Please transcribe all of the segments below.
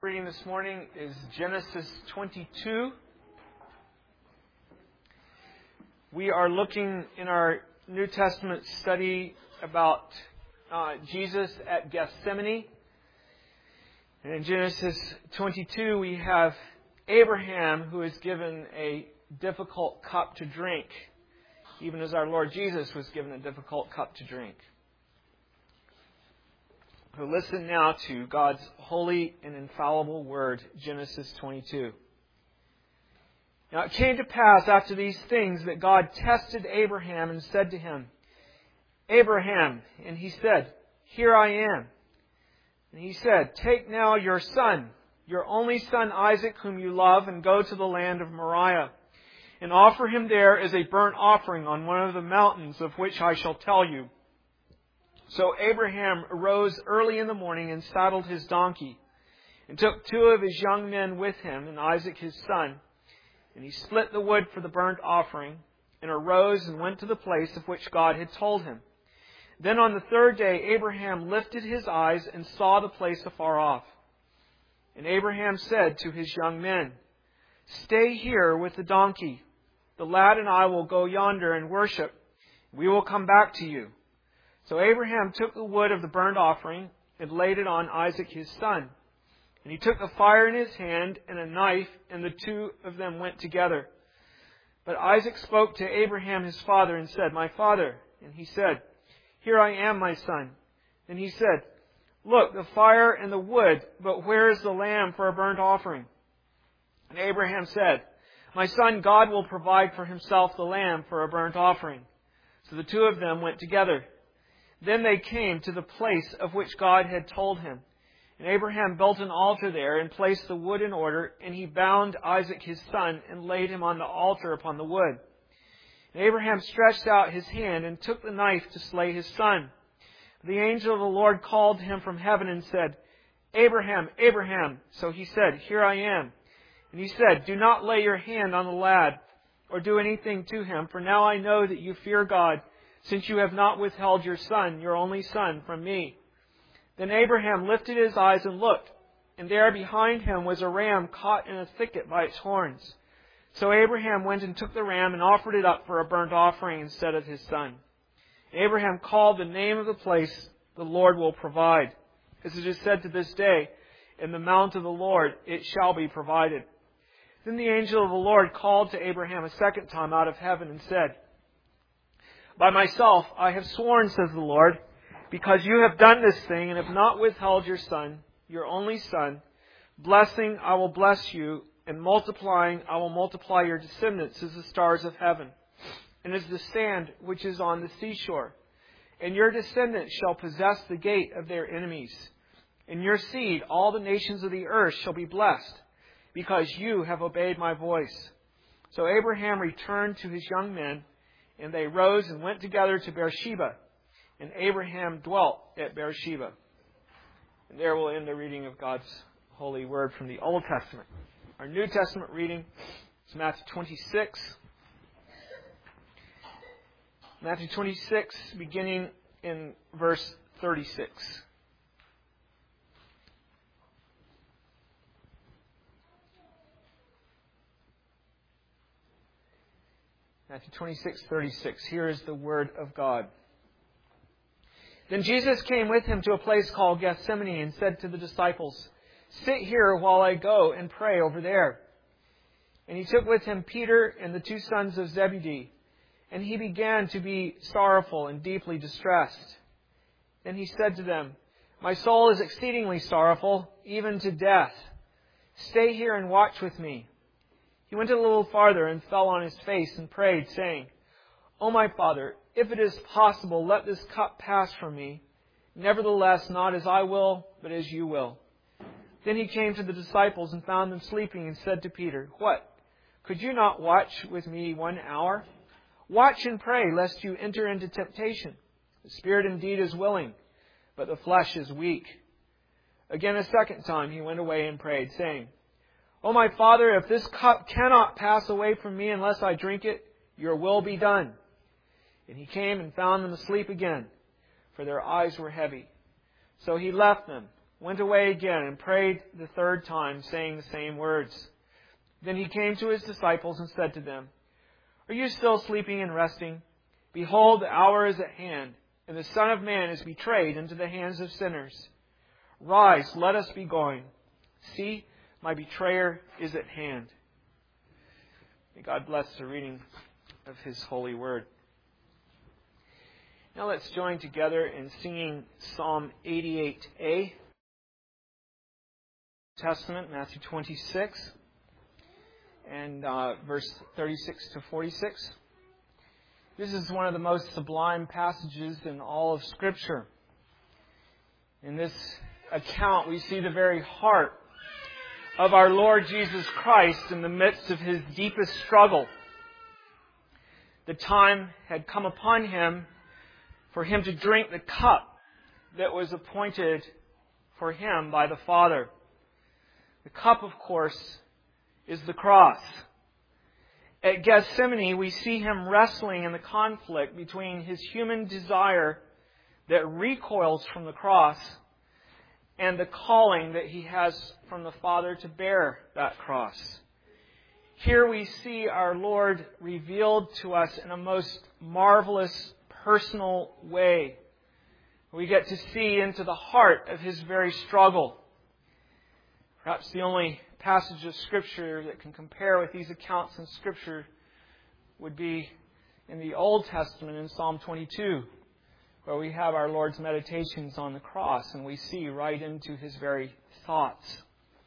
Reading this morning is Genesis 22. We are looking in our New Testament study about Jesus at Gethsemane. And in Genesis 22 we have Abraham who is given a difficult cup to drink, even as our Lord Jesus was given a difficult cup to drink. So listen now to God's holy and infallible word, Genesis 22. Now it came to pass after these things that God tested Abraham and said to him, Abraham, and he said, Here I am. And he said, Take now your son, your only son Isaac, whom you love, and go to the land of Moriah, and offer him there as a burnt offering on one of the mountains of which I shall tell you. So Abraham arose early in the morning and saddled his donkey, and took two of his young men with him, and Isaac his son. And he split the wood for the burnt offering, and arose and went to the place of which God had told him. Then on the third day Abraham lifted his eyes and saw the place afar off. And Abraham said to his young men, Stay here with the donkey. The lad and I will go yonder and worship. We will come back to you. So Abraham took the wood of the burnt offering and laid it on Isaac his son. And he took a fire in his hand and a knife, and the two of them went together. But Isaac spoke to Abraham his father and said, My father. And he said, Here I am, my son. And he said, Look, the fire and the wood, but where is the lamb for a burnt offering? And Abraham said, My son, God will provide for himself the lamb for a burnt offering. So the two of them went together. Then they came to the place of which God had told him. And Abraham built an altar there and placed the wood in order, and he bound Isaac his son and laid him on the altar upon the wood. And Abraham stretched out his hand and took the knife to slay his son. The angel of the Lord called to him from heaven and said, Abraham, Abraham. So he said, Here I am. And he said, Do not lay your hand on the lad or do anything to him, for now I know that you fear God, since you have not withheld your son, your only son, from me. Then Abraham lifted his eyes and looked, and there behind him was a ram caught in a thicket by its horns. So Abraham went and took the ram and offered it up for a burnt offering instead of his son. Abraham called the name of the place, The Lord Will Provide. As it is said to this day, In the mount of the Lord it shall be provided. Then the angel of the Lord called to Abraham a second time out of heaven and said, By myself I have sworn, says the Lord, because you have done this thing and have not withheld your son, your only son, blessing I will bless you, and multiplying I will multiply your descendants as the stars of heaven, and as the sand which is on the seashore. And your descendants shall possess the gate of their enemies. In your seed all the nations of the earth shall be blessed, because you have obeyed my voice. So Abraham returned to his young men, and they rose and went together to Beersheba. And Abraham dwelt at Beersheba. And there we'll end the reading of God's holy word from the Old Testament. Our New Testament reading is Matthew 26. Matthew 26, beginning in verse 36. Matthew 26:36. Here is the word of God. Then Jesus came with him to a place called Gethsemane and said to the disciples, Sit here while I go and pray over there. And he took with him Peter and the two sons of Zebedee, and he began to be sorrowful and deeply distressed. Then he said to them, My soul is exceedingly sorrowful, even to death. Stay here and watch with me. He went a little farther and fell on his face and prayed, saying, O my Father, if it is possible, let this cup pass from me. Nevertheless, not as I will, but as you will. Then he came to the disciples and found them sleeping and said to Peter, What? Could you not watch with me 1 hour? Watch and pray, lest you enter into temptation. The spirit indeed is willing, but the flesh is weak. Again a second time he went away and prayed, saying, O my Father, if this cup cannot pass away from me unless I drink it, your will be done. And he came and found them asleep again, for their eyes were heavy. So he left them went away again and prayed the third time, saying the same words. Then he came to his disciples and said to them, "Are you still sleeping and resting? Behold, the hour is at hand, and the Son of Man is betrayed into the hands of sinners. Rise, let us be going. See, my betrayer is at hand." May God bless the reading of His holy word. Now let's join together in singing Psalm 88a. Testament, Matthew 26, and verse 36 to 46. This is one of the most sublime passages in all of Scripture. In this account, we see the very heart of our Lord Jesus Christ in the midst of His deepest struggle. The time had come upon Him for Him to drink the cup that was appointed for Him by the Father. The cup, of course, is the cross. At Gethsemane, we see Him wrestling in the conflict between His human desire that recoils from the cross and the calling that He has from the Father to bear that cross. Here we see our Lord revealed to us in a most marvelous, personal way. We get to see into the heart of His very struggle. Perhaps the only passage of Scripture that can compare with these accounts in Scripture would be in the Old Testament in Psalm 22, where we have our Lord's meditations on the cross, and we see right into His very thoughts.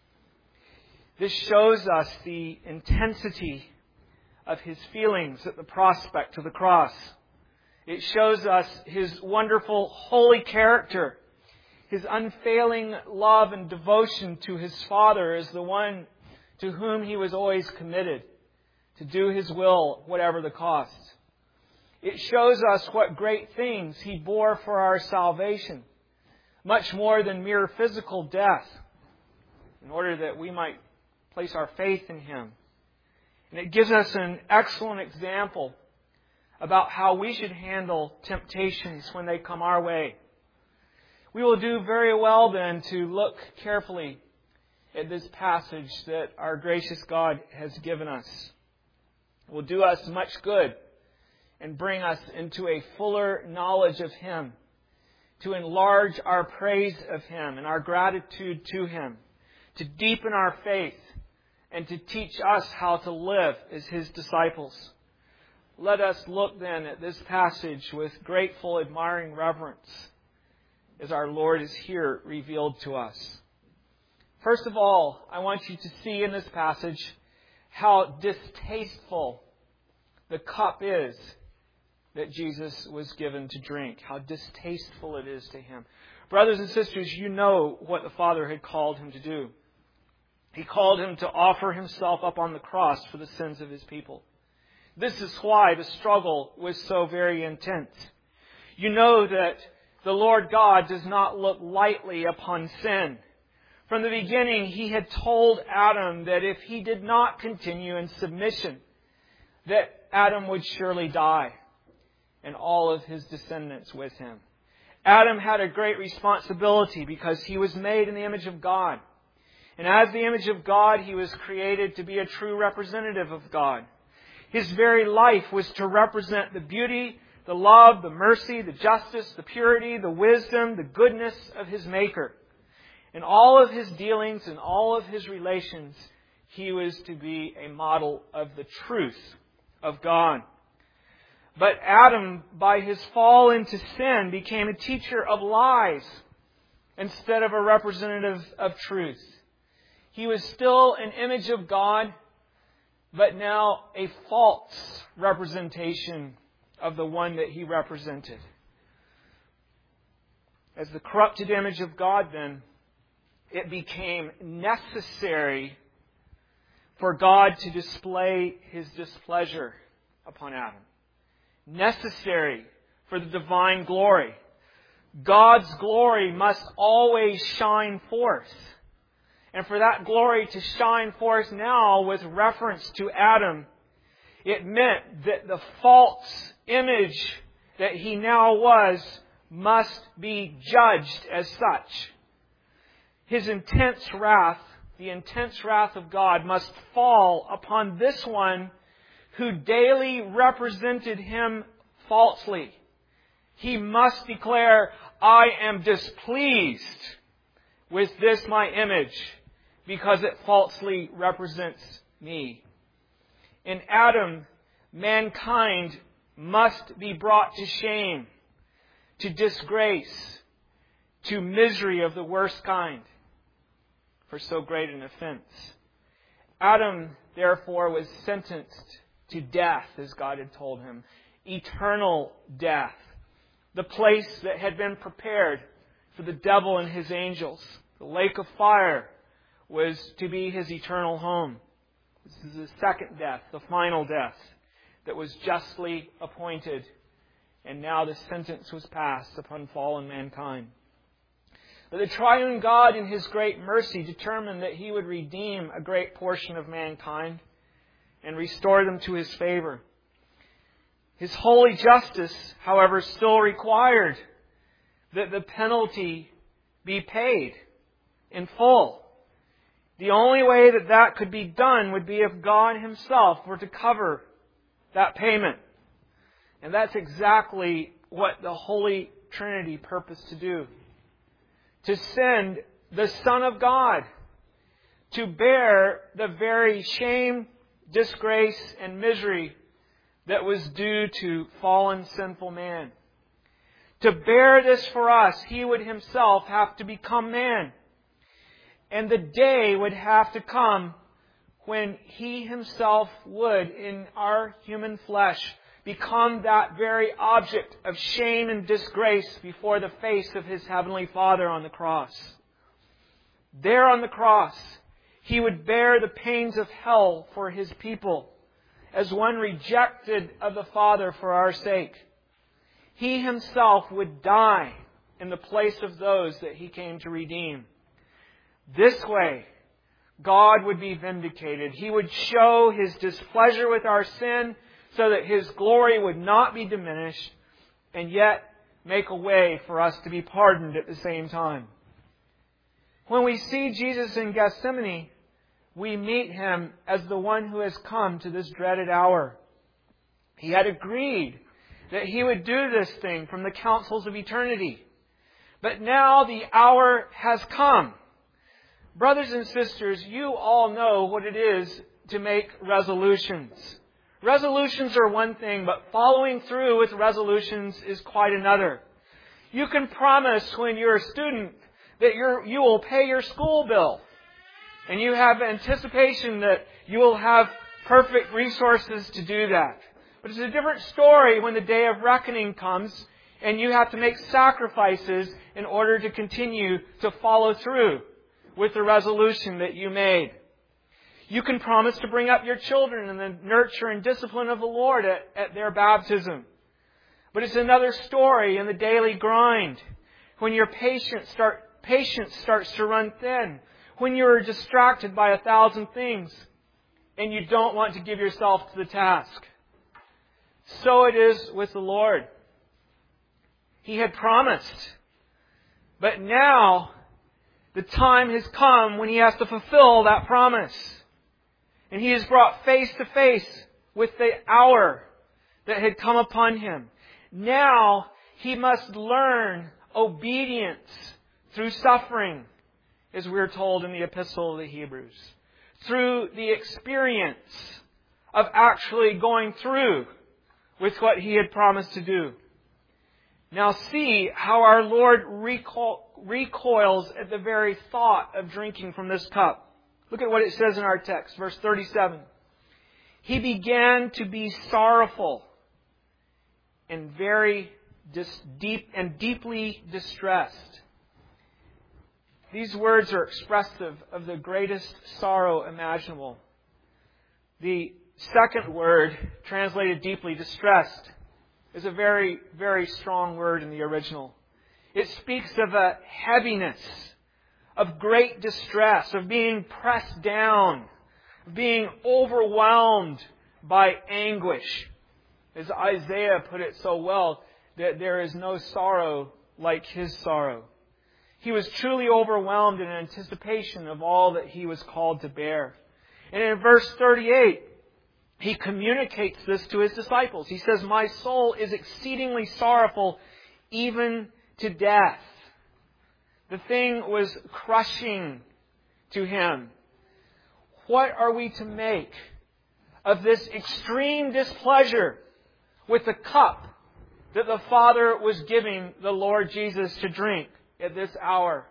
This shows us the intensity of His feelings at the prospect of the cross. It shows us His wonderful, holy character, His unfailing love and devotion to His Father as the one to whom He was always committed to do His will, whatever the cost. It shows us what great things He bore for our salvation, much more than mere physical death, in order that we might place our faith in Him. And it gives us an excellent example about how we should handle temptations when they come our way. We will do very well then to look carefully at this passage that our gracious God has given us. It will do us much good and bring us into a fuller knowledge of Him, to enlarge our praise of Him and our gratitude to Him, to deepen our faith, and to teach us how to live as His disciples. Let us look then at this passage with grateful, admiring reverence, as our Lord is here revealed to us. First of all, I want you to see in this passage how distasteful the cup is that Jesus was given to drink. How distasteful it is to Him. Brothers and sisters, you know what the Father had called Him to do. He called Him to offer Himself up on the cross for the sins of His people. This is why the struggle was so very intense. You know that the Lord God does not look lightly upon sin. From the beginning, He had told Adam that if he did not continue in submission, that Adam would surely die, and all of his descendants with him. Adam had a great responsibility because he was made in the image of God. And as the image of God, he was created to be a true representative of God. His very life was to represent the beauty, the love, the mercy, the justice, the purity, the wisdom, the goodness of His Maker. In all of His dealings and all of His relations, He was to be a model of the truth of God. But Adam, by his fall into sin, became a teacher of lies instead of a representative of truth. He was still an image of God, but now a false representation of the one that He represented. As the corrupted image of God, then, it became necessary for God to display His displeasure upon Adam. Necessary for the divine glory. God's glory must always shine forth. And for that glory to shine forth now with reference to Adam, it meant that the false image that he now was must be judged as such. His intense wrath, the intense wrath of God, must fall upon this one who daily represented Him falsely. He must declare, I am displeased with this my image because it falsely represents me. In Adam, mankind must be brought to shame, to disgrace, to misery of the worst kind for so great an offense. Adam, therefore, was sentenced to death, as God had told him. Eternal death. The place that had been prepared for the devil and his angels. The lake of fire was to be his eternal home. This is the second death, the final death, that was justly appointed. And now the sentence was passed upon fallen mankind. But the triune God in His great mercy determined that He would redeem a great portion of mankind and restore them to His favor. His holy justice, however, still required that the penalty be paid in full. The only way that that could be done would be if God Himself were to cover that payment. And that's exactly what the Holy Trinity purposed to do. To send the Son of God to bear the very shame, disgrace, and misery that was due to fallen, sinful man. To bear this for us, He would Himself have to become man. And the day would have to come when He Himself would, in our human flesh, become that very object of shame and disgrace before the face of His Heavenly Father on the cross. There on the cross, He would bear the pains of hell for His people, as one rejected of the Father for our sake. He Himself would die in the place of those that He came to redeem. This way, God would be vindicated. He would show His displeasure with our sin so that His glory would not be diminished, and yet make a way for us to be pardoned at the same time. When we see Jesus in Gethsemane, we meet Him as the one who has come to this dreaded hour. He had agreed that He would do this thing from the councils of eternity. But now the hour has come. Brothers and sisters, you all know what it is to make resolutions. Resolutions are one thing, but following through with resolutions is quite another. You can promise when you're a student that you will pay your school bill. And you have anticipation that you will have perfect resources to do that. But it's a different story when the day of reckoning comes and you have to make sacrifices in order to continue to follow through with the resolution that you made. You can promise to bring up your children in the nurture and discipline of the Lord at their baptism. But it's another story in the daily grind when your patience starts to run thin, when you're distracted by 1,000 things and you don't want to give yourself to the task. So it is with the Lord. He had promised, but now the time has come when He has to fulfill that promise. And He is brought face to face with the hour that had come upon Him. Now He must learn obedience through suffering, as we're told in the Epistle of the Hebrews. Through the experience of actually going through with what He had promised to do. Now see how our Lord recoils at the very thought of drinking from this cup. Look at what it says in our text, verse 37. He began to be sorrowful and deeply distressed. These words are expressive of the greatest sorrow imaginable. The second word, translated deeply distressed, is a very, very strong word in the original. It speaks of a heaviness, of great distress, of being pressed down, of being overwhelmed by anguish. As Isaiah put it so well, that there is no sorrow like His sorrow. He was truly overwhelmed in anticipation of all that He was called to bear. And in verse 38, He communicates this to His disciples. He says, "My soul is exceedingly sorrowful, even to death." The thing was crushing to Him. What are we to make of this extreme displeasure with the cup that the Father was giving the Lord Jesus to drink at this hour?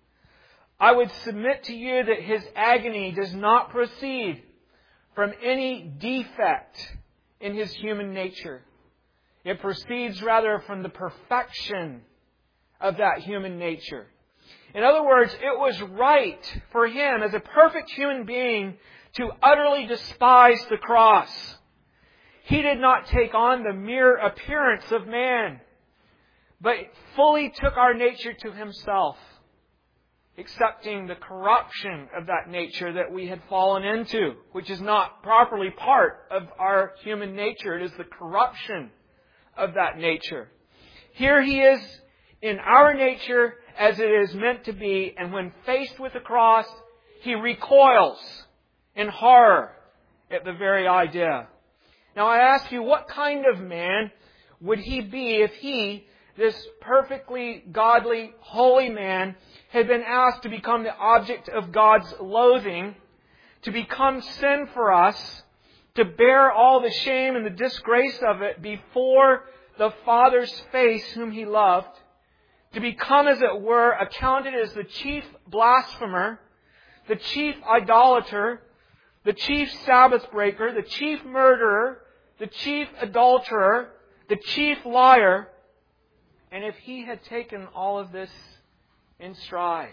I would submit to you that His agony does not proceed from any defect in His human nature. It proceeds rather from the perfection of that human nature. In other words, it was right for Him as a perfect human being to utterly despise the cross. He did not take on the mere appearance of man, but fully took our nature to Himself, accepting the corruption of that nature that we had fallen into, which is not properly part of our human nature. It is the corruption of that nature. Here He is in our nature as it is meant to be, and when faced with the cross, He recoils in horror at the very idea. Now I ask you, what kind of man would He be if He, this perfectly godly, holy man, had been asked to become the object of God's loathing, to become sin for us, to bear all the shame and the disgrace of it before the Father's face whom He loved, to become, as it were, accounted as the chief blasphemer, the chief idolater, the chief Sabbath breaker, the chief murderer, the chief adulterer, the chief liar. And if He had taken all of this in stride,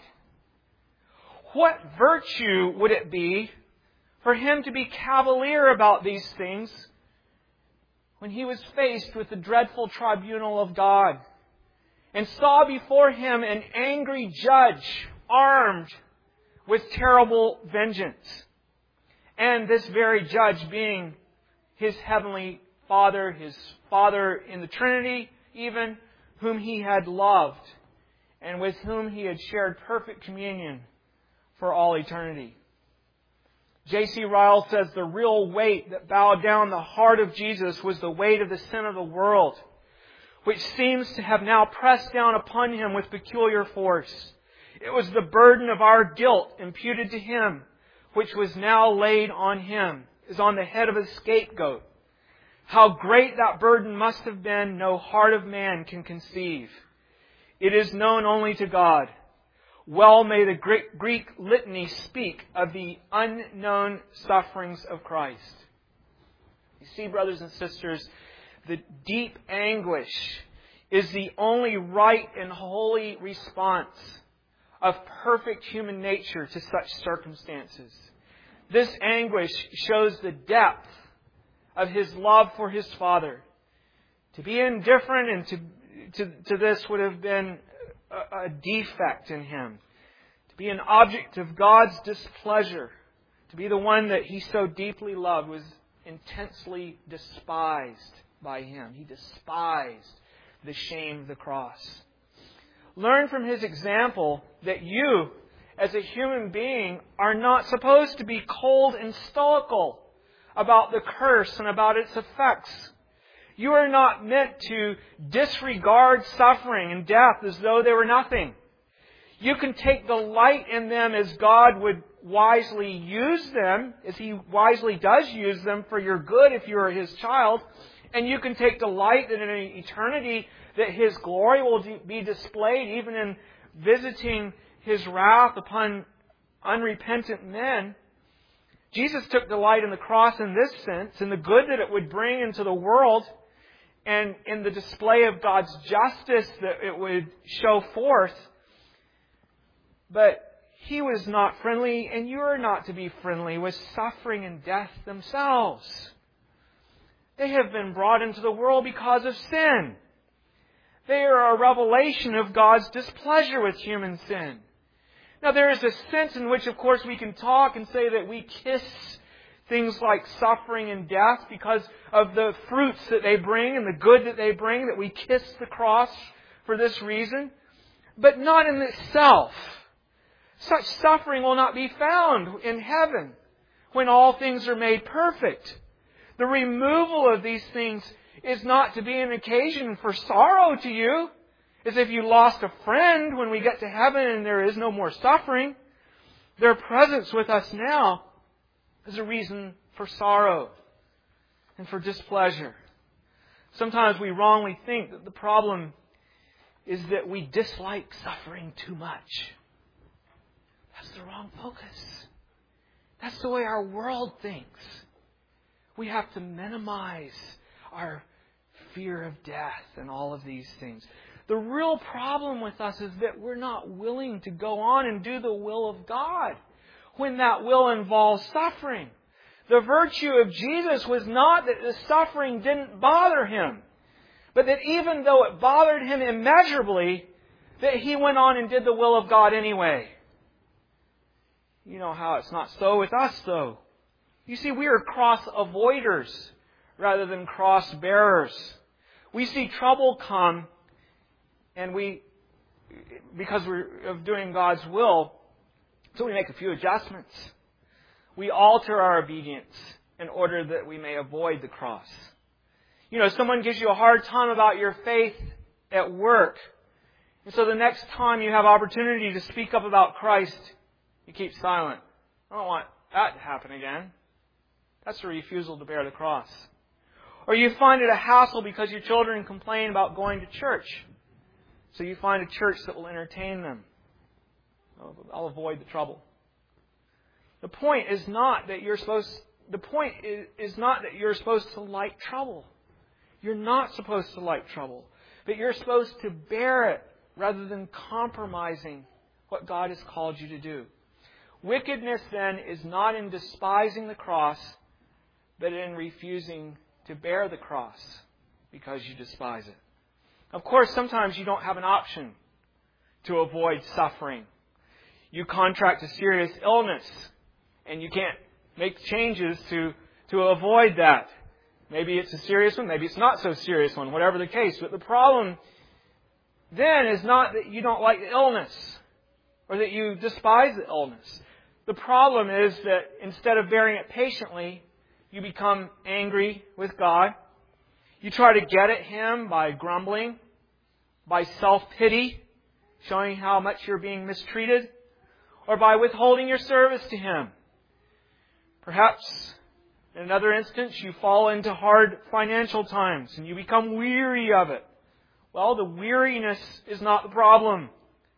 what virtue would it be for Him to be cavalier about these things when He was faced with the dreadful tribunal of God and saw before Him an angry judge armed with terrible vengeance? And this very judge being His heavenly Father, His Father in the Trinity even, whom He had loved and with whom He had shared perfect communion for all eternity. J.C. Ryle says the real weight that bowed down the heart of Jesus was the weight of the sin of the world, which seems to have now pressed down upon Him with peculiar force. It was the burden of our guilt imputed to Him, which was now laid on Him, is on the head of a scapegoat. How great that burden must have been, no heart of man can conceive. It is known only to God. Well may the Greek litany speak of the unknown sufferings of Christ. You see, brothers and sisters, the deep anguish is the only right and holy response of perfect human nature to such circumstances. This anguish shows the depth of His love for His Father. To be indifferent and to this would have been a defect in Him. To be an object of God's displeasure, to be the one that He so deeply loved, was intensely despised by Him. He despised the shame of the cross. Learn from His example that you, as a human being, are not supposed to be cold and stoical about the curse and about its effects. You are not meant to disregard suffering and death as though they were nothing. You can take delight in them as God would wisely use them, as He wisely does use them for your good if you are His child. And you can take delight that in eternity that His glory will be displayed even in visiting His wrath upon unrepentant men. Jesus took delight in the cross in this sense, in the good that it would bring into the world, and in the display of God's justice that it would show forth. But He was not friendly, and you are not to be friendly with suffering and death themselves. They have been brought into the world because of sin. They are a revelation of God's displeasure with human sin. Now, there is a sense in which, of course, we can talk and say that we kiss things like suffering and death because of the fruits that they bring and the good that they bring, that we kiss the cross for this reason. but not in itself. Such suffering will not be found in heaven when all things are made perfect. The removal of these things is not to be an occasion for sorrow to you, as if you lost a friend when we get to heaven and there is no more suffering. Their presence with us now is a reason for sorrow and for displeasure. Sometimes we wrongly think that the problem is that we dislike suffering too much. That's the wrong focus. That's the way our world thinks. We have to minimize our fear of death and all of these things. The real problem with us is that we're not willing to go on and do the will of God when that will involves suffering. The virtue of Jesus was not that the suffering didn't bother Him, but that even though it bothered Him immeasurably, that He went on and did the will of God anyway. You know how it's not so with us, though. You see, we are cross avoiders rather than cross bearers. We see trouble come, and because we're of doing God's will, so we make a few adjustments. We alter our obedience in order that we may avoid the cross. You know, someone gives you a hard time about your faith at work, and so the next time you have opportunity to speak up about Christ, you keep silent. I don't want that to happen again. That's a refusal to bear the cross. Or you find it a hassle because your children complain about going to church. So you find a church that will entertain them. I'll avoid the trouble. The point is not that you're supposed to like trouble. You're not supposed to like trouble. But you're supposed to bear it rather than compromising what God has called you to do. Wickedness, then, is not in despising the cross, but in refusing to bear the cross because you despise it. Of course, sometimes you don't have an option to avoid suffering. You contract a serious illness, and you can't make changes to avoid that. Maybe it's a serious one, maybe it's not so serious one, whatever the case. But the problem then is not that you don't like the illness or that you despise the illness. The problem is that instead of bearing it patiently, you become angry with God. You try to get at Him by grumbling, by self-pity, showing how much you're being mistreated, or by withholding your service to Him. Perhaps, in another instance, you fall into hard financial times and you become weary of it. Well, the weariness is not the problem.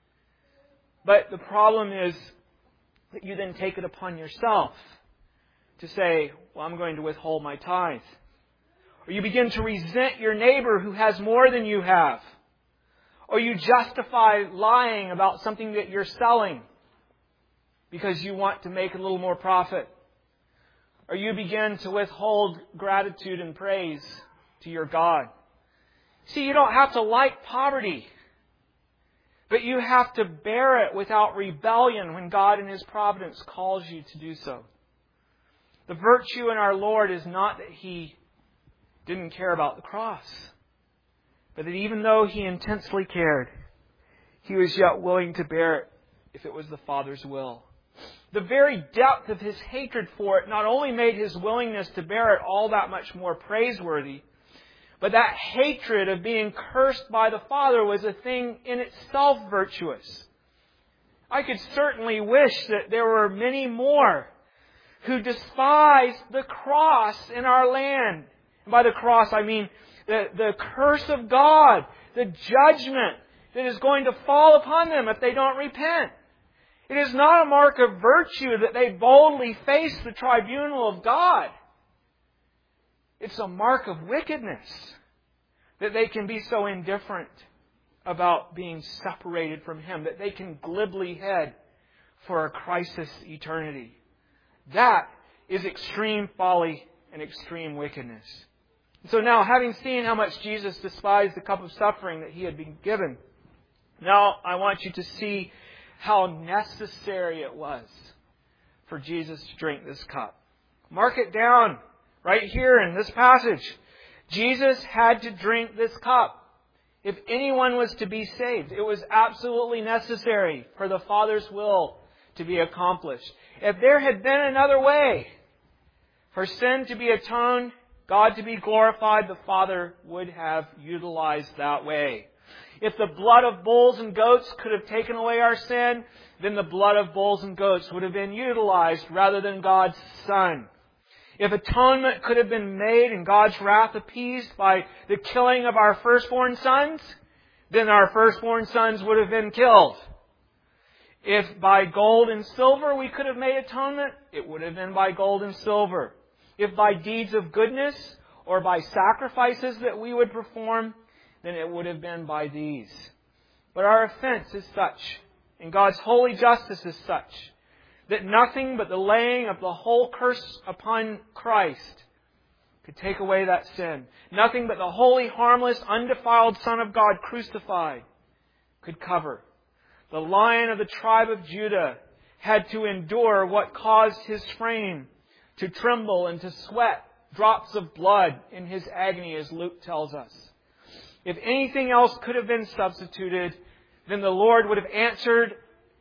But the problem is that you then take it upon yourself to say, well, I'm going to withhold my tithe. Or you begin to resent your neighbor who has more than you have. Or you justify lying about something that you're selling because you want to make a little more profit. Or you begin to withhold gratitude and praise to your God. See, you don't have to like poverty, but you have to bear it without rebellion when God in His providence calls you to do so. The virtue in our Lord is not that He didn't care about the cross, but that even though He intensely cared, He was yet willing to bear it if it was the Father's will. The very depth of His hatred for it not only made His willingness to bear it all that much more praiseworthy, but that hatred of being cursed by the Father was a thing in itself virtuous. I could certainly wish that there were many more who despised the cross in our land. And by the cross, I mean the curse of God, the judgment that is going to fall upon them if they don't repent. It is not a mark of virtue that they boldly face the tribunal of God. It's a mark of wickedness that they can be so indifferent about being separated from Him, that they can glibly head for a crisis eternity. That is extreme folly and extreme wickedness. So now, having seen how much Jesus despised the cup of suffering that He had been given, now I want you to see how necessary it was for Jesus to drink this cup. Mark it down right here in this passage. Jesus had to drink this cup. If anyone was to be saved, it was absolutely necessary for the Father's will to be accomplished. If there had been another way for sin to be atoned, God to be glorified, the Father would have utilized that way. If the blood of bulls and goats could have taken away our sin, then the blood of bulls and goats would have been utilized rather than God's Son. If atonement could have been made and God's wrath appeased by the killing of our firstborn sons, then our firstborn sons would have been killed. If by gold and silver we could have made atonement, it would have been by gold and silver. If by deeds of goodness or by sacrifices that we would perform, then it would have been by these. But our offense is such, and God's holy justice is such, that nothing but the laying of the whole curse upon Christ could take away that sin. Nothing but the holy, harmless, undefiled Son of God crucified could cover. The Lion of the tribe of Judah had to endure what caused his frame to tremble and to sweat drops of blood in his agony, as Luke tells us. If anything else could have been substituted, then the Lord would have answered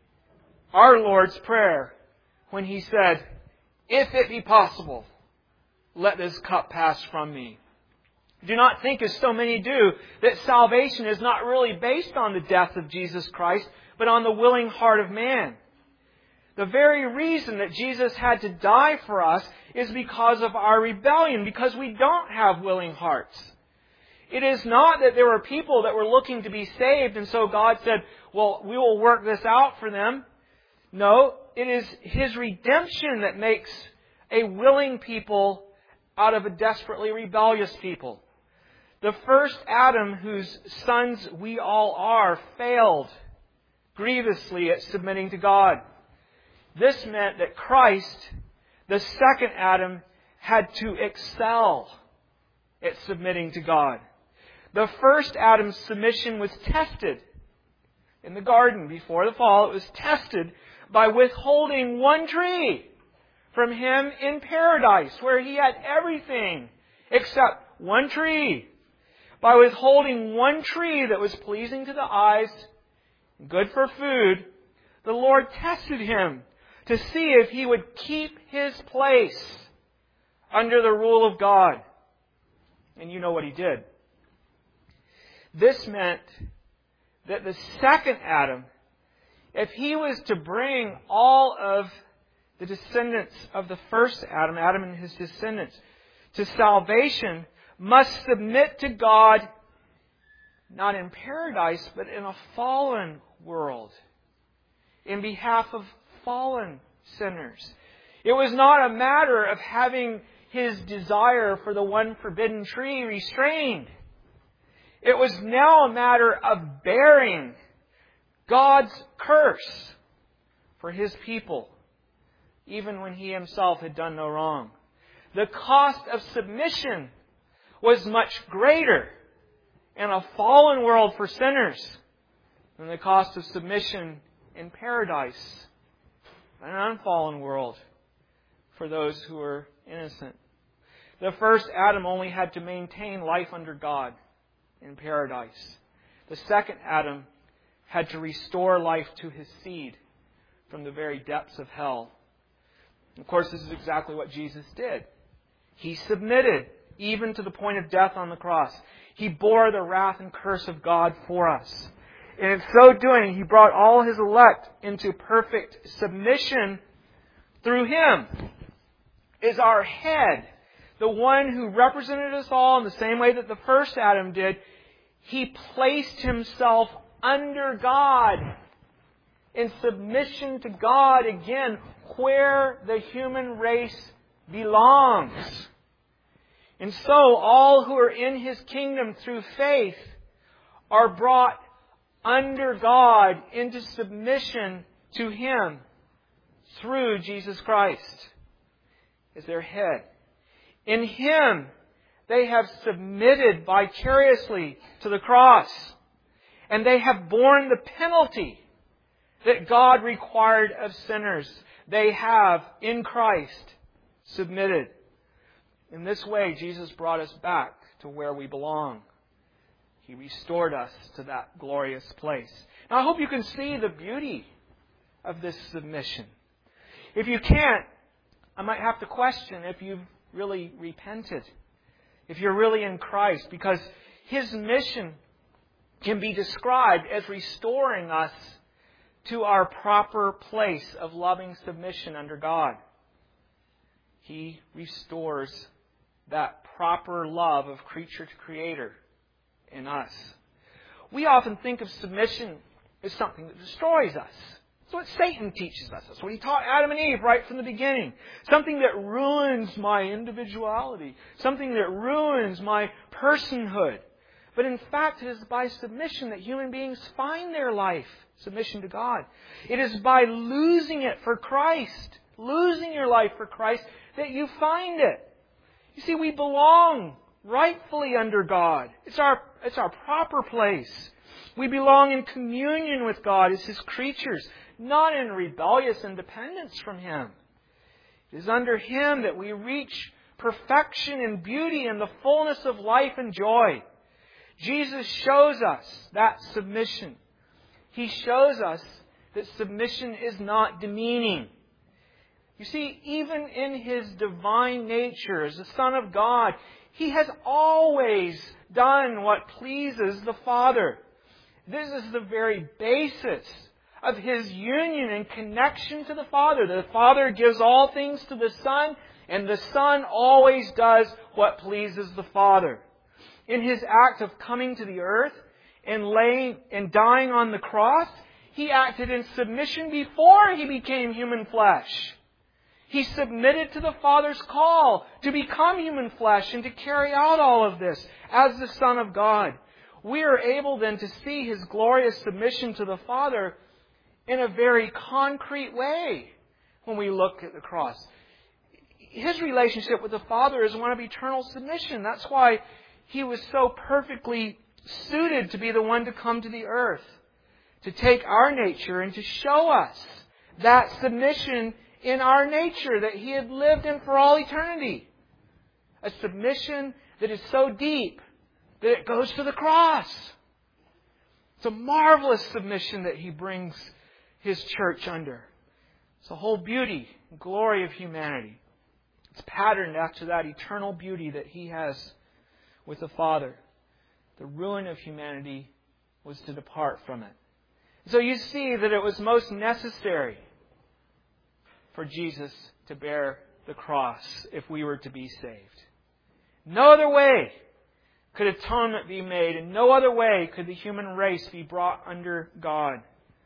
our Lord's prayer when He said, "If it be possible, let this cup pass from me." Do not think, as so many do, that salvation is not really based on the death of Jesus Christ, but on the willing heart of man. The very reason that Jesus had to die for us is because of our rebellion, because we don't have willing hearts. It is not that there were people that were looking to be saved, and so God said, well, we will work this out for them. No, it is His redemption that makes a willing people out of a desperately rebellious people. The first Adam, whose sons we all are, failed grievously at submitting to God. This meant that Christ, the second Adam, had to excel at submitting to God. The first Adam's submission was tested in the garden before the fall. It was tested by withholding one tree from him in paradise, where he had everything except one tree. By withholding one tree that was pleasing to the eyes, good for food, the Lord tested him to see if he would keep his place under the rule of God. And you know what he did. This meant that the second Adam, if he was to bring all of the descendants of the first Adam, Adam and his descendants, to salvation, must submit to God, not in paradise, but in a fallen world, in behalf of fallen sinners. It was not a matter of having his desire for the one forbidden tree restrained. It was now a matter of bearing God's curse for His people, even when He Himself had done no wrong. The cost of submission was much greater in a fallen world for sinners than the cost of submission in paradise, an unfallen world for those who were innocent. The first Adam only had to maintain life under God in paradise. The second Adam had to restore life to his seed from the very depths of hell. And of course, this is exactly what Jesus did. He submitted even to the point of death on the cross. He bore the wrath and curse of God for us. And in so doing, He brought all His elect into perfect submission through Him. Is our head, the one who represented us all in the same way that the first Adam did. He placed Himself under God, in submission to God again, where the human race belongs. And so all who are in His kingdom through faith are brought under God into submission to Him through Jesus Christ as their head. In Him they have submitted vicariously to the cross, and they have borne the penalty that God required of sinners. They have, in Christ, submitted. In this way, Jesus brought us back to where we belong. He restored us to that glorious place. Now I hope you can see the beauty of this submission. If you can't, I might have to question if you've really repented, if you're really in Christ, because His mission can be described as restoring us to our proper place of loving submission under God. He restores that proper love of creature to Creator in us. We often think of submission as something that destroys us. That's what Satan teaches us. That's what he taught Adam and Eve right from the beginning. Something that ruins my individuality. Something that ruins my personhood. But in fact, it is by submission that human beings find their life. Submission to God. It is by losing it for Christ, losing your life for Christ, that you find it. You see, we belong rightfully under God. It's our proper place. We belong in communion with God as His creatures, not in rebellious independence from Him. It is under Him that we reach perfection and beauty and the fullness of life and joy. Jesus shows us that submission. He shows us that submission is not demeaning. You see, even in His divine nature, as the Son of God, He has always done what pleases the Father. This is the very basis of His union and connection to the Father. The Father gives all things to the Son, and the Son always does what pleases the Father. In His act of coming to the earth and dying on the cross, He acted in submission before He became human flesh. He submitted to the Father's call to become human flesh and to carry out all of this as the Son of God. We are able then to see His glorious submission to the Father in a very concrete way when we look at the cross. His relationship with the Father is one of eternal submission. That's why He was so perfectly suited to be the one to come to the earth, to take our nature and to show us that submission in our nature that He had lived in for all eternity. A submission that is so deep that it goes to the cross. It's a marvelous submission that He brings His church under. It's the whole beauty and glory of humanity. It's patterned after that eternal beauty that He has with the Father. The ruin of humanity was to depart from it. So you see that it was most necessary for Jesus to bear the cross if we were to be saved. No other way could atonement be made, and no other way could the human race be brought under God.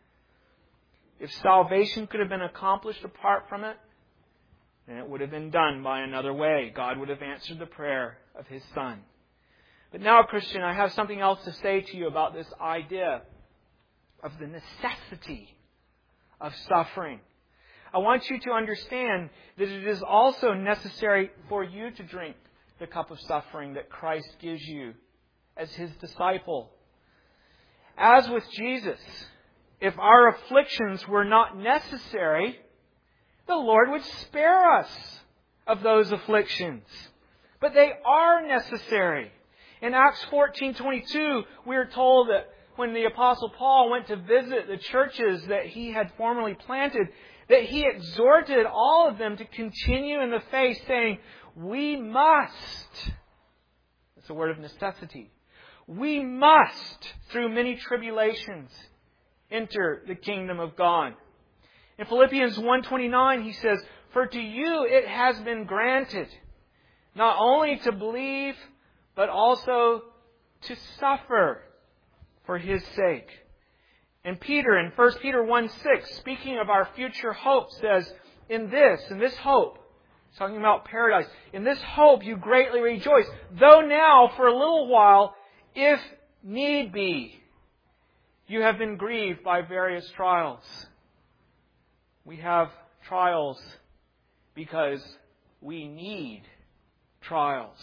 If salvation could have been accomplished apart from it, then it would have been done by another way. God would have answered the prayer of His Son. But now, Christian, I have something else to say to you about this idea of the necessity of suffering. I want you to understand that it is also necessary for you to drink the cup of suffering that Christ gives you as His disciple. As with Jesus, if our afflictions were not necessary, the Lord would spare us of those afflictions. But they are necessary. In Acts 14:22, we are told that when the Apostle Paul went to visit the churches that he had formerly planted, that he exhorted all of them to continue in the faith, saying, we must, it's a word of necessity, we must, through many tribulations, enter the kingdom of God. In Philippians 1:29, he says, for to you it has been granted, not only to believe, but also to suffer for His sake. And Peter, in 1 Peter 1:6, speaking of our future hope, says, in this hope, talking about paradise, in this hope you greatly rejoice, though now for a little while, if need be, you have been grieved by various trials. We have trials because we need trials.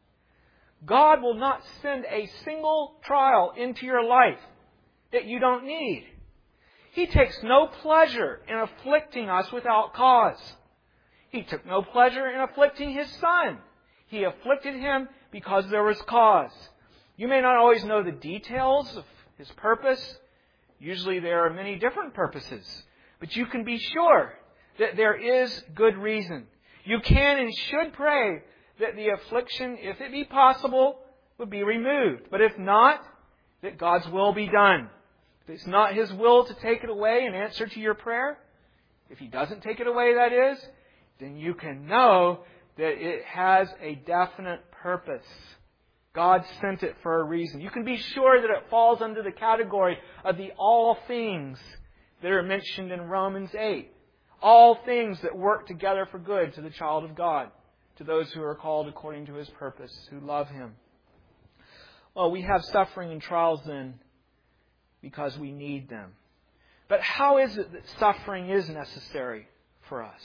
God will not send a single trial into your life that you don't need. He takes no pleasure in afflicting us without cause. He took no pleasure in afflicting His Son. He afflicted Him because there was cause. You may not always know the details of His purpose. Usually there are many different purposes. But you can be sure that there is good reason. You can and should pray that the affliction, if it be possible, would be removed. But if not, that God's will be done. If it's not His will to take it away in answer to your prayer, if He doesn't take it away, that is, then you can know that it has a definite purpose. God sent it for a reason. You can be sure that it falls under the category of the all things that are mentioned in Romans 8. All things that work together for good to the child of God, to those who are called according to His purpose, who love Him. Well, we have suffering and trials then because we need them. But how is it that suffering is necessary for us?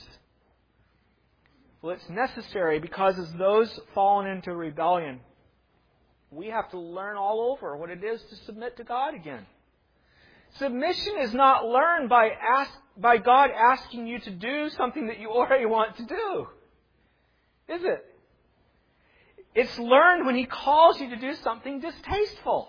Well, it's necessary because as those fallen into rebellion, we have to learn all over what it is to submit to God again. Submission is not learned by God asking you to do something that you already want to do. Is it? It's learned when He calls you to do something distasteful.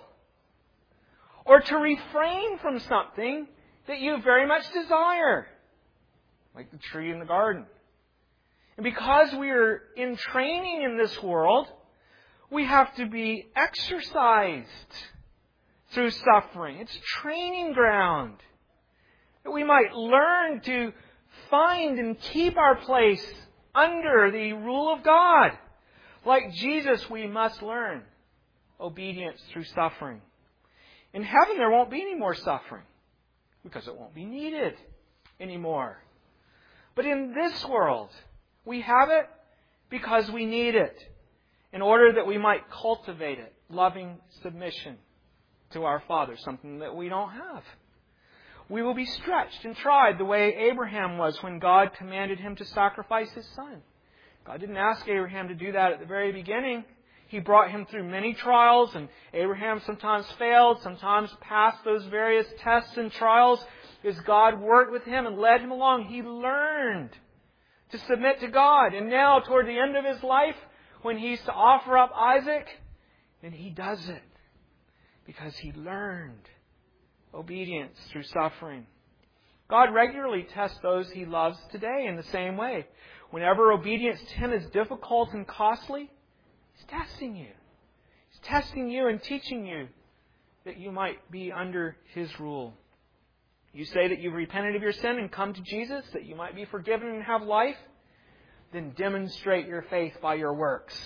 Or to refrain from something that you very much desire. Like the tree in the garden. And because we are in training in this world, we have to be exercised through suffering. It's training ground. That we might learn to find and keep our place under the rule of God. Like Jesus, we must learn obedience through suffering. In heaven, there won't be any more suffering because it won't be needed anymore. But in this world, we have it because we need it in order that we might cultivate it, loving submission to our Father, something that we don't have. We will be stretched and tried the way Abraham was when God commanded him to sacrifice his son. God didn't ask Abraham to do that at the very beginning. He brought him through many trials, and Abraham sometimes failed, sometimes passed those various tests and trials. As God worked with him and led him along, he learned to submit to God. And now, toward the end of his life, when he's to offer up Isaac, then he does it because he learned obedience through suffering. God regularly tests those He loves today in the same way. Whenever obedience to Him is difficult and costly, He's testing you. He's testing you and teaching you that you might be under His rule. You say that you've repented of your sin and come to Jesus, that you might be forgiven and have life, then demonstrate your faith by your works.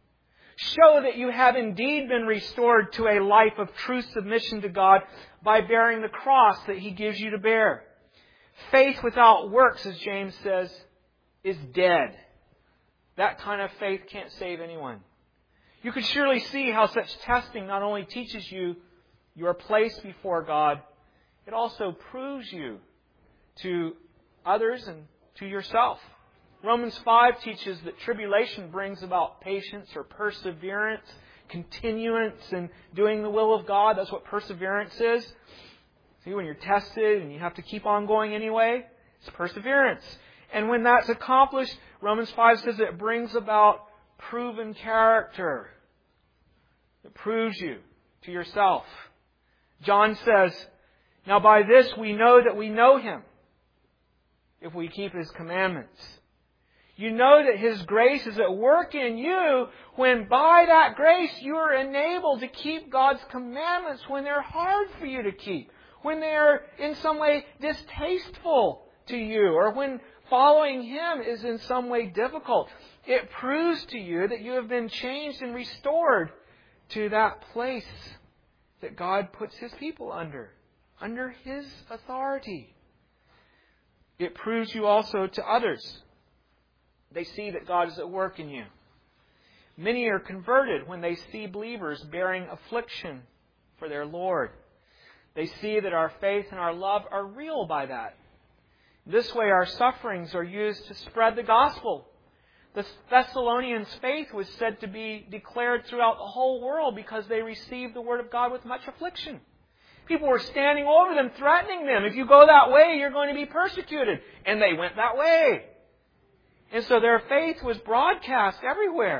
Show that you have indeed been restored to a life of true submission to God by bearing the cross that He gives you to bear. Faith without works, as James says, is dead. That kind of faith can't save anyone. You can surely see how such testing not only teaches you your place before God, it also proves you to others and to yourself. Romans 5 teaches that tribulation brings about patience or perseverance, continuance in doing the will of God. That's what perseverance is. See, when you're tested and you have to keep on going anyway, it's perseverance. And when that's accomplished, Romans 5 says it brings about proven character. It proves you to yourself. John says, "Now by this we know that we know Him, if we keep His commandments." You know that His grace is at work in you when by that grace you are enabled to keep God's commandments when they're hard for you to keep, when they're in some way distasteful to you, or when following Him is in some way difficult. It proves to you that you have been changed and restored to that place that God puts His people under His authority. It proves you also to others. They see that God is at work in you. Many are converted when they see believers bearing affliction for their Lord. They see that our faith and our love are real by that. This way our sufferings are used to spread the gospel. The Thessalonians' faith was said to be declared throughout the whole world because they received the Word of God with much affliction. People were standing over them, threatening them. If you go that way, you're going to be persecuted. And they went that way. And so their faith was broadcast everywhere.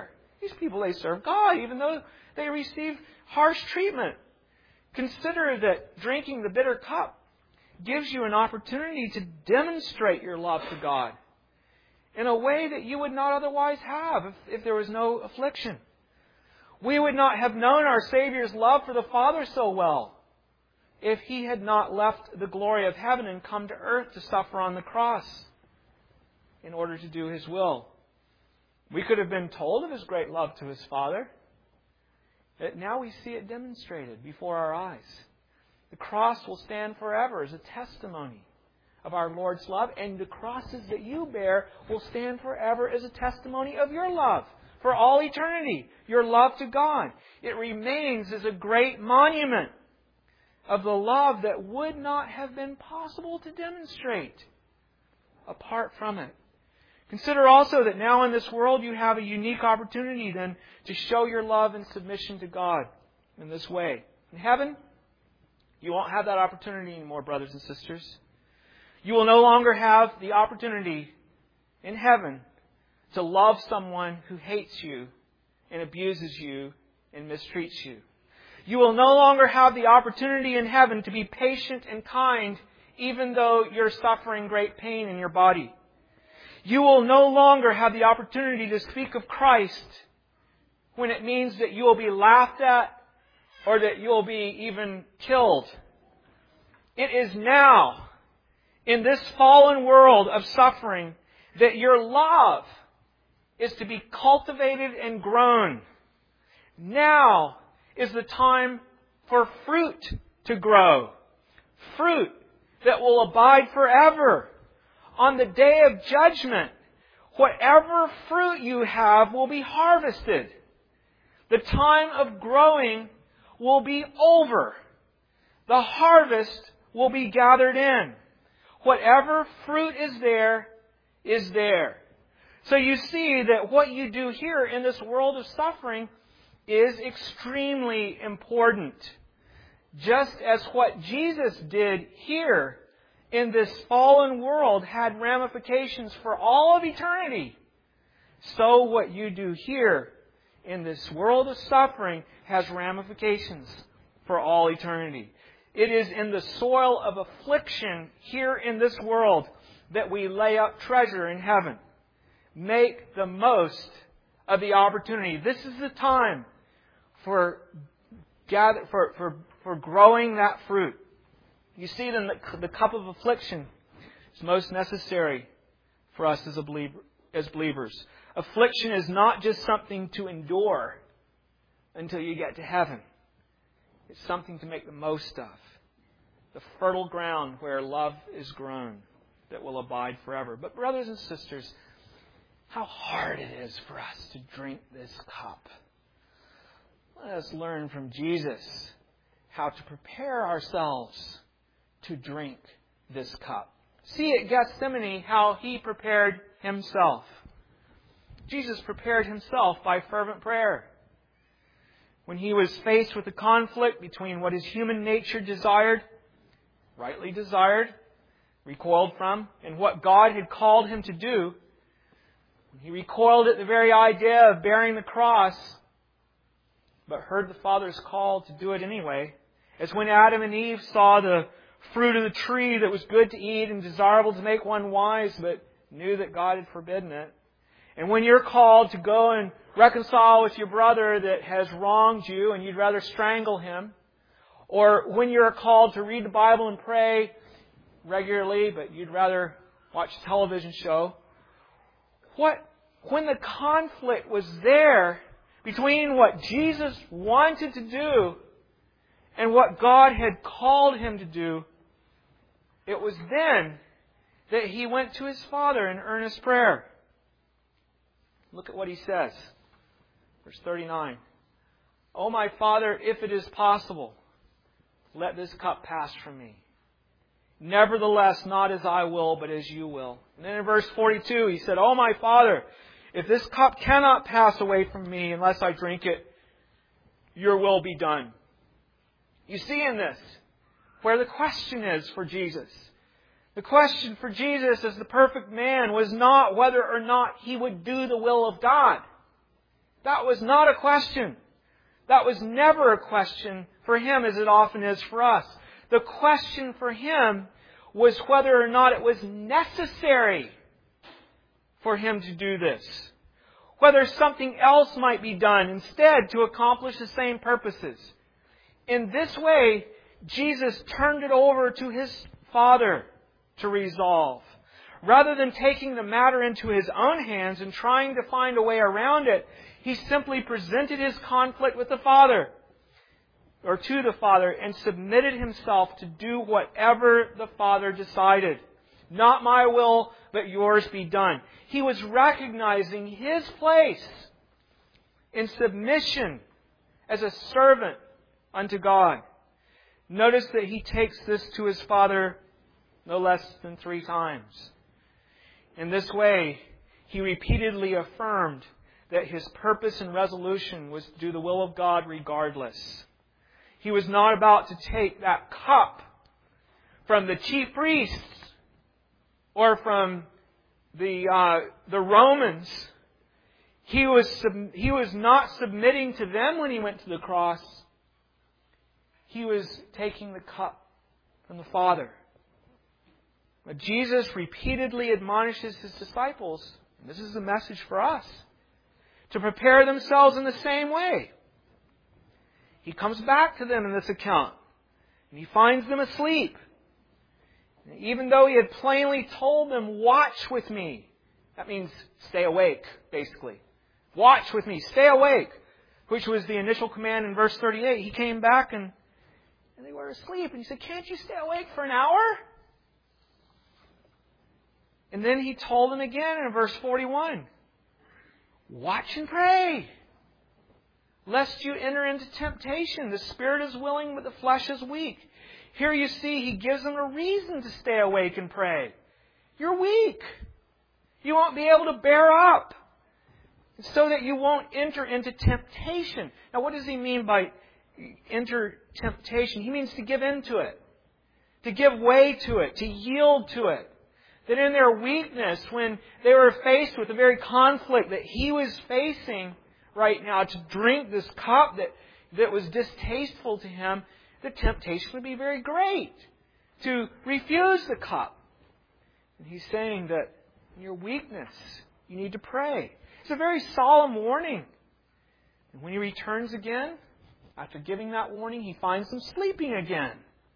These people, they serve God, even though they receive harsh treatment. Consider that drinking the bitter cup gives you an opportunity to demonstrate your love to God in a way that you would not otherwise have if there was no affliction. We would not have known our Savior's love for the Father so well if He had not left the glory of heaven and come to earth to suffer on the cross in order to do His will. We could have been told of His great love to His Father, but now we see it demonstrated before our eyes. The cross will stand forever as a testimony of our Lord's love, and the crosses that you bear will stand forever as a testimony of your love for all eternity, your love to God. It remains as a great monument of the love that would not have been possible to demonstrate apart from it. Consider also that now in this world you have a unique opportunity then to show your love and submission to God in this way. In heaven, you won't have that opportunity anymore, brothers and sisters. You will no longer have the opportunity in heaven to love someone who hates you and abuses you and mistreats you. You will no longer have the opportunity in heaven to be patient and kind even though you're suffering great pain in your body. You will no longer have the opportunity to speak of Christ when it means that you will be laughed at or that you will be even killed. It is now, in this fallen world of suffering, that your love is to be cultivated and grown. Now is the time for fruit to grow. Fruit that will abide forever. On the day of judgment, whatever fruit you have will be harvested. The time of growing will be over. The harvest will be gathered in. Whatever fruit is there, is there. So you see that what you do here in this world of suffering is extremely important. Just as what Jesus did here in this fallen world had ramifications for all of eternity, so what you do here in this world of suffering has ramifications for all eternity. It is in the soil of affliction here in this world that we lay up treasure in heaven. Make the most of the opportunity. This is the time for growing that fruit. You see, then the cup of affliction is most necessary for us as believers. Affliction is not just something to endure until you get to heaven. It's something to make the most of. The fertile ground where love is grown that will abide forever. But brothers and sisters, how hard it is for us to drink this cup. Let us learn from Jesus how to prepare ourselves to drink this cup. See at Gethsemane how He prepared Himself. Jesus prepared Himself by fervent prayer. When He was faced with the conflict between what His human nature desired, rightly desired, recoiled from, and what God had called Him to do, He recoiled at the very idea of bearing the cross, but heard the Father's call to do it anyway. As when Adam and Eve saw the fruit of the tree that was good to eat and desirable to make one wise, but knew that God had forbidden it. And when you're called to go and reconcile with your brother that has wronged you and you'd rather strangle him, or when you're called to read the Bible and pray regularly, but you'd rather watch a television show, when the conflict was there between what Jesus wanted to do and what God had called Him to do, it was then that He went to His Father in earnest prayer. Look at what He says. Verse 39. "O my Father, if it is possible, let this cup pass from me. Nevertheless, not as I will, but as you will." And then in verse 42, He said, "O my Father, if this cup cannot pass away from me unless I drink it, your will be done." You see in this where the question is for Jesus. The question for Jesus as the perfect man was not whether or not He would do the will of God. That was not a question. That was never a question for Him as it often is for us. The question for Him was whether or not it was necessary for Him to do this. Whether something else might be done instead to accomplish the same purposes. In this way, Jesus turned it over to His Father to resolve. Rather than taking the matter into His own hands and trying to find a way around it, He simply presented His conflict with the Father, or to the Father, and submitted Himself to do whatever the Father decided. Not my will, but yours be done. He was recognizing His place in submission as a servant unto God. Notice that He takes this to His Father no less than 3 times. In this way, He repeatedly affirmed that His purpose and resolution was to do the will of God regardless. He was not about to take that cup from the chief priests or from the Romans. He was not submitting to them when He went to the cross. He was taking the cup from the Father. But Jesus repeatedly admonishes His disciples, and this is the message for us, to prepare themselves in the same way. He comes back to them in this account, and He finds them asleep. And even though He had plainly told them, watch with me. That means stay awake, basically. Watch with me, stay awake, which was the initial command in verse 38. He came back and they were asleep. And He said, can't you stay awake for an hour? And then He told them again in verse 41, watch and pray, lest you enter into temptation. The spirit is willing, but the flesh is weak. Here you see, He gives them a reason to stay awake and pray. You're weak. You won't be able to bear up, so that you won't enter into temptation. Now, what does He mean by enter temptation? He means to give in to it, to give way to it, to yield to it. That in their weakness, when they were faced with the very conflict that He was facing right now, to drink this cup that was distasteful to Him, the temptation would be very great to refuse the cup. And He's saying that in your weakness, you need to pray. It's a very solemn warning. And when He returns again, after giving that warning, He finds them sleeping again.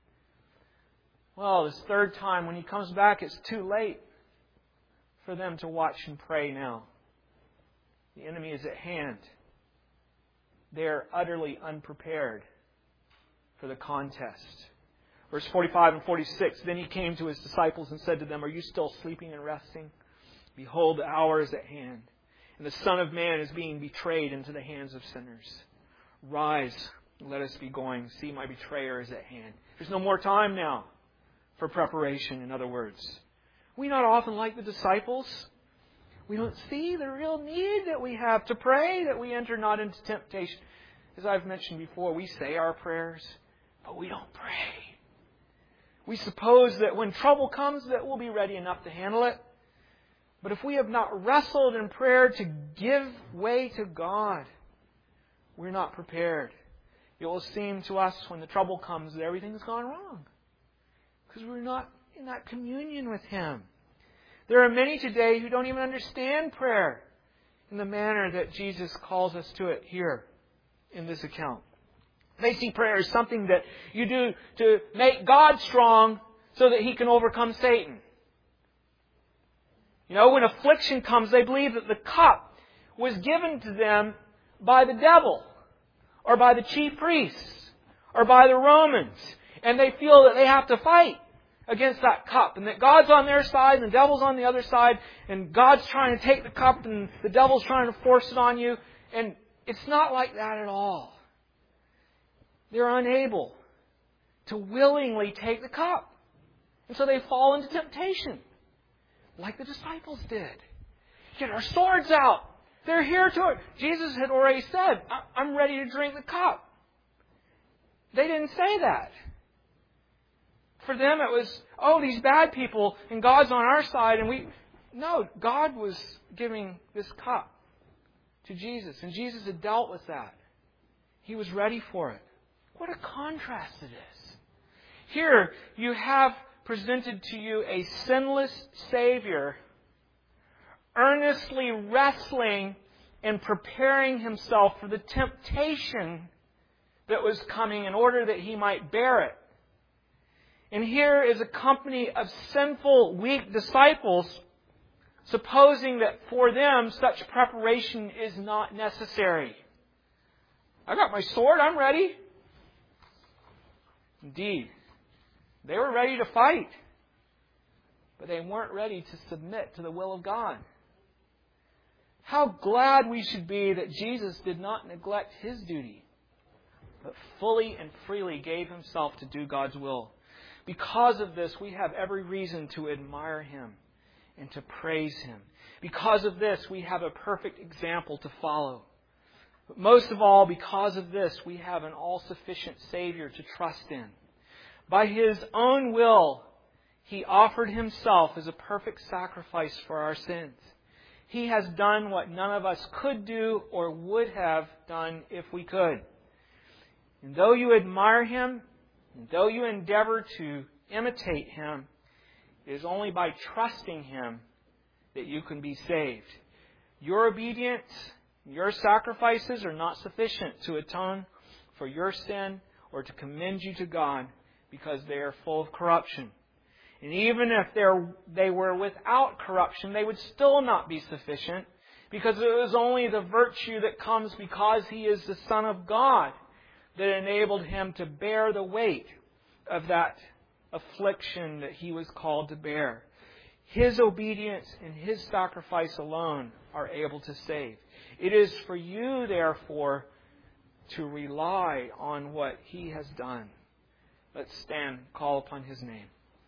Well, this 3rd time, when He comes back, it's too late for them to watch and pray now. The enemy is at hand. They are utterly unprepared for the contest. Verse 45 and 46, then He came to His disciples and said to them, are you still sleeping and resting? Behold, the hour is at hand, and the Son of Man is being betrayed into the hands of sinners. Rise, let us be going. See, my betrayer is at hand. There's no more time now for preparation, in other words. We not often like the disciples. We don't see the real need that we have to pray, that we enter not into temptation. As I've mentioned before, we say our prayers, but we don't pray. We suppose that when trouble comes, that we'll be ready enough to handle it. But if we have not wrestled in prayer to give way to God, we're not prepared. It will seem to us when the trouble comes that everything's gone wrong, because we're not in that communion with Him. There are many today who don't even understand prayer in the manner that Jesus calls us to it here in this account. They see prayer as something that you do to make God strong so that He can overcome Satan. You know, when affliction comes, they believe that the cup was given to them by the devil, or by the chief priests, or by the Romans. And they feel that they have to fight against that cup, and that God's on their side and the devil's on the other side, and God's trying to take the cup and the devil's trying to force it on you. And it's not like that at all. They're unable to willingly take the cup. And so they fall into temptation, like the disciples did. Get our swords out. They're here to it. Jesus had already said, I'm ready to drink the cup. They didn't say that. For them it was, these bad people and God's on our side, and No, God was giving this cup to Jesus. And Jesus had dealt with that. He was ready for it. What a contrast it is. Here you have presented to you a sinless Savior, earnestly wrestling and preparing Himself for the temptation that was coming in order that He might bear it. And here is a company of sinful, weak disciples, supposing that for them such preparation is not necessary. I got my sword, I'm ready. Indeed, they were ready to fight, but they weren't ready to submit to the will of God. How glad we should be that Jesus did not neglect His duty, but fully and freely gave Himself to do God's will. Because of this, we have every reason to admire Him and to praise Him. Because of this, we have a perfect example to follow. But most of all, because of this, we have an all-sufficient Savior to trust in. By His own will, He offered Himself as a perfect sacrifice for our sins. He has done what none of us could do or would have done if we could. And though you admire Him, and though you endeavor to imitate Him, it is only by trusting Him that you can be saved. Your obedience, your sacrifices are not sufficient to atone for your sin or to commend you to God, because they are full of corruption. And even if they were without corruption, they would still not be sufficient, because it was only the virtue that comes because He is the Son of God that enabled Him to bear the weight of that affliction that He was called to bear. His obedience and His sacrifice alone are able to save. It is for you, therefore, to rely on what He has done. Let's stand, call upon His name.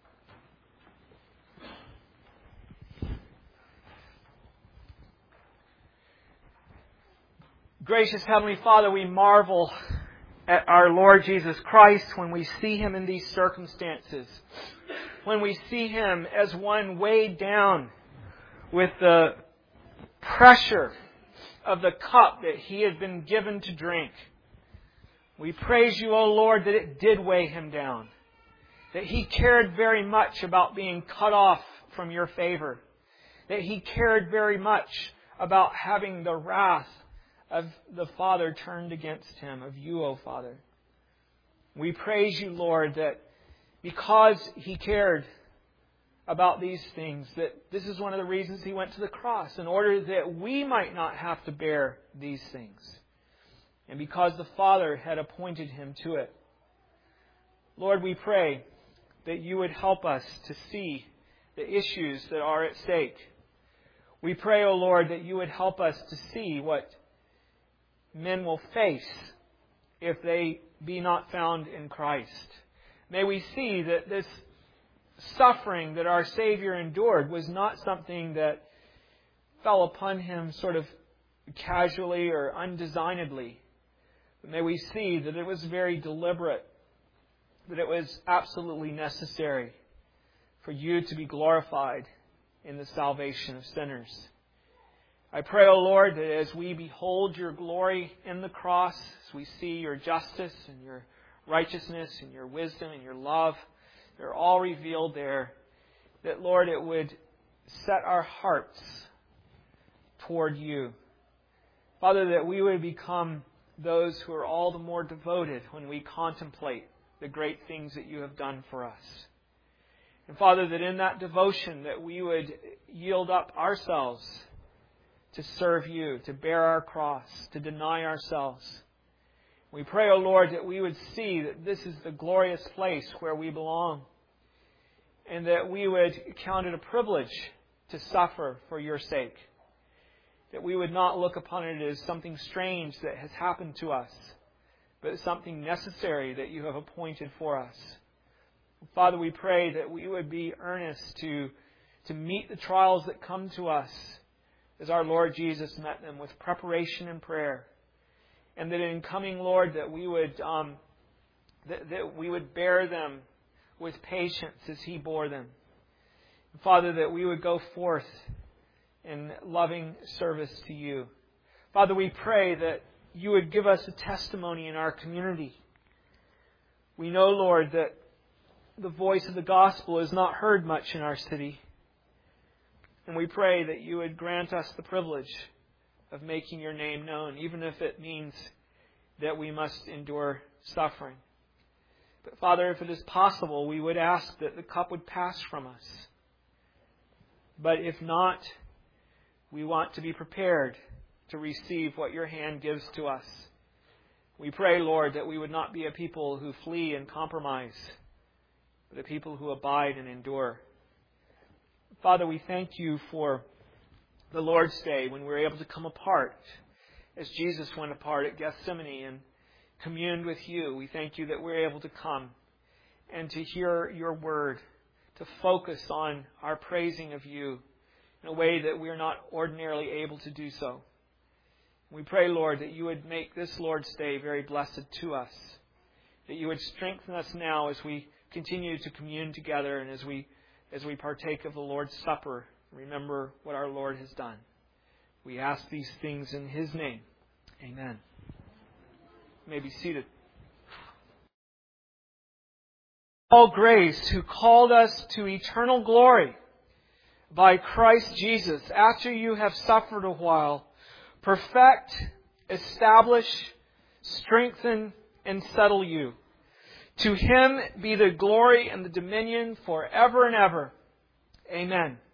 Gracious Heavenly Father, we marvel at our Lord Jesus Christ when we see Him in these circumstances. When we see Him as one weighed down with the pressure of the cup that He had been given to drink. We praise You, O Lord, that it did weigh Him down. That He cared very much about being cut off from Your favor. That He cared very much about having the wrath of the Father turned against Him, of You, O Father. We praise You, Lord, that because He cared about these things, that this is one of the reasons He went to the cross, in order that we might not have to bear these things. And because the Father had appointed Him to it. Lord, we pray that You would help us to see the issues that are at stake. We pray, O Lord, that You would help us to see what men will face if they be not found in Christ. May we see that this suffering that our Savior endured was not something that fell upon Him sort of casually or undesignedly. But may we see that it was very deliberate, that it was absolutely necessary for You to be glorified in the salvation of sinners. I pray, O Lord, that as we behold Your glory in the cross, as we see Your justice and Your righteousness and Your wisdom and Your love, they're all revealed there, that, Lord, it would set our hearts toward You. Father, that we would become those who are all the more devoted when we contemplate the great things that You have done for us. And Father, that in that devotion that we would yield up ourselves to serve You, to bear our cross, to deny ourselves. We pray, O Lord, that we would see that this is the glorious place where we belong, and that we would count it a privilege to suffer for Your sake. That we would not look upon it as something strange that has happened to us, but as something necessary that You have appointed for us. Father, we pray that we would be earnest to meet the trials that come to us as our Lord Jesus met them, with preparation and prayer. And that in coming, Lord, that we would bear them with patience as He bore them. Father, that we would go forth in loving service to You. Father, we pray that you would give us a testimony in our community. We know, Lord, that the voice of the gospel is not heard much in our city. And we pray that you would grant us the privilege of making your name known, even if it means that we must endure suffering. But Father, if it is possible, we would ask that the cup would pass from us. But if not, we want to be prepared to receive what your hand gives to us. We pray, Lord, that we would not be a people who flee and compromise, but a people who abide and endure. Father, we thank you for the Lord's Day when we were able to come apart as Jesus went apart at Gethsemane and communed with you. We thank you that we're able to come and to hear your word, to focus on our praising of you in a way that we're not ordinarily able to do so. We pray, Lord, that you would make this Lord's Day very blessed to us, that you would strengthen us now as we continue to commune together and as we partake of the Lord's Supper, remember what our Lord has done. We ask these things in his name. Amen. You may be seated. All grace, who called us to eternal glory by Christ Jesus, after you have suffered a while, perfect, establish, strengthen, and settle you. To him be the glory and the dominion forever and ever. Amen.